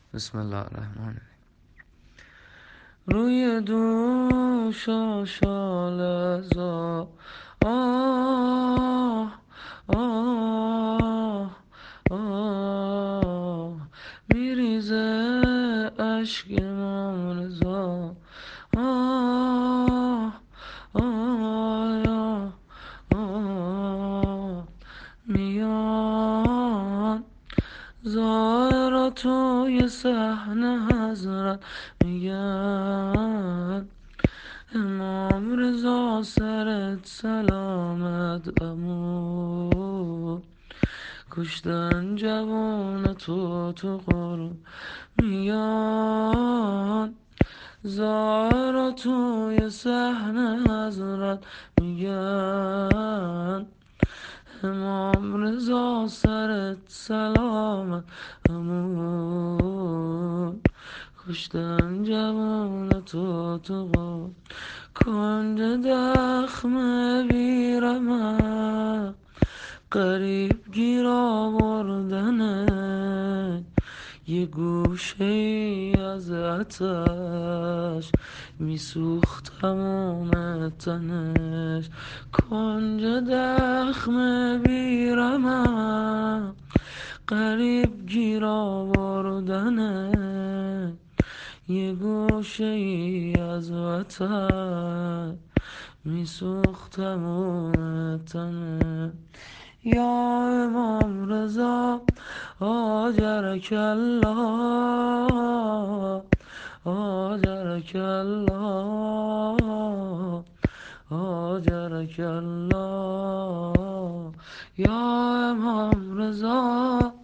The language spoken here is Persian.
بسم الله الرحمن الرحیم. روی دوش شال زا آه آه آه میریزه اشک امام رضا. آه آه آه میان زائرا توی صحنه حضرت میگن امام رضا سرت سلامت امون کشتن جوان تو قرب میان زائرا توی صحنه حضرت میگن امام رضا سرت سلامت همون کشتن جوان تو کنج دخم بیرمه قریب گیر آوردنه یه گوشه ای از آتش میسوختم تنش کنج دخم بیرمم قریب گیر آوردنه یه گوشه ای از آتش میسوختم تنش یا امام رضا آجرک الله آجرک الله آجرک الله یا امام رضا